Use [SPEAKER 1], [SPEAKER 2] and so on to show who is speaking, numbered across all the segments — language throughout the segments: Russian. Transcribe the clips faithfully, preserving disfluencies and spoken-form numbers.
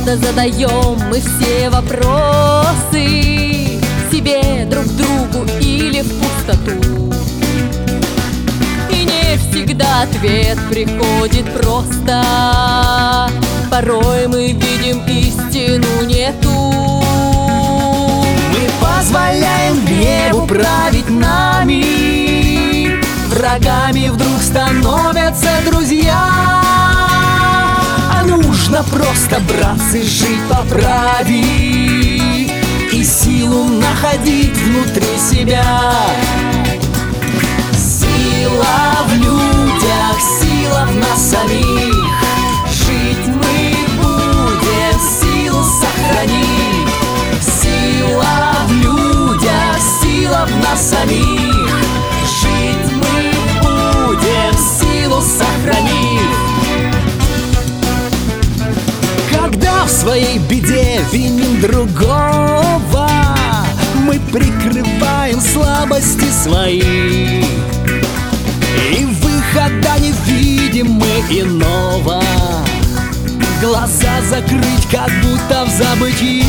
[SPEAKER 1] часто задаем мы все вопросы себе, друг другу или в пустоту. И не всегда ответ приходит просто. Порой мы видим истину не ту. Мы позволяем гневу править нами, врагами вдруг становятся друзья. А нужно просто, братцы, жить по праве и силу находить внутри себя. Сила в людях, сила в нас самих. Жить мы будем, силу сохранить. Сила в людях, сила в нас самих. Жить мы будем, силу сохранить. Когда в своей беде виним другого, мы прикрываем слабости свои, и выхода не видим мы иного. Глаза закрыть, как будто в забытии.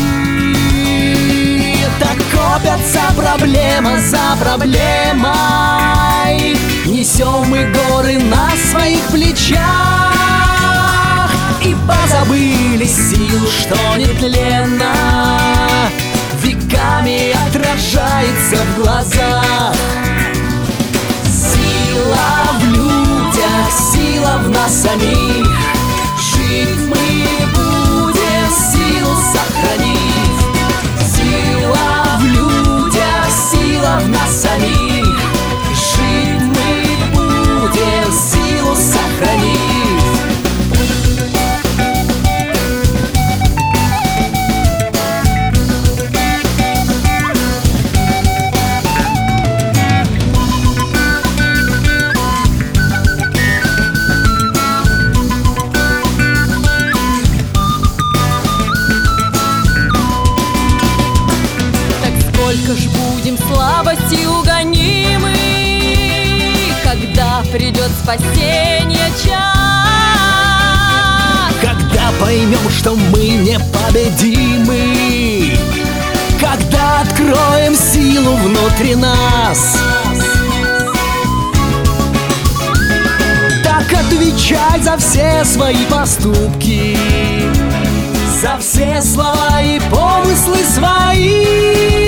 [SPEAKER 1] Так копятся проблема за проблемой. Несем мы горы на своих плечах и позабыли силу, что нетленна, веками отражается в глазах. Сила в людях, сила в нас самих. Жить мы будем, силу сохранить. Сила в людях, сила в нас самих. Жить мы будем, силу сохранить. Сколько ж будем слабостью гонимы, когда придет спасение час? Когда поймем, что мы непобедимы, когда откроем силу внутри нас. Так отвечай за все свои поступки, за все слова и помыслы свои.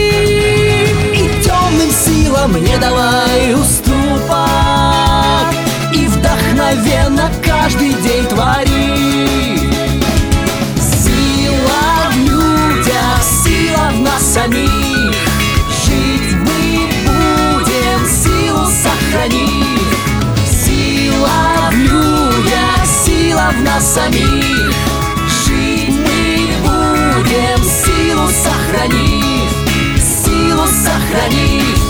[SPEAKER 1] Силам не давай уступок, и вдохновенно каждый день твори. Сила в людях, сила в нас самих. Жить мы будем, силу сохранить. Сила в людях, сила в нас самих. Жить мы будем, силу сохранить. Силу сохранить.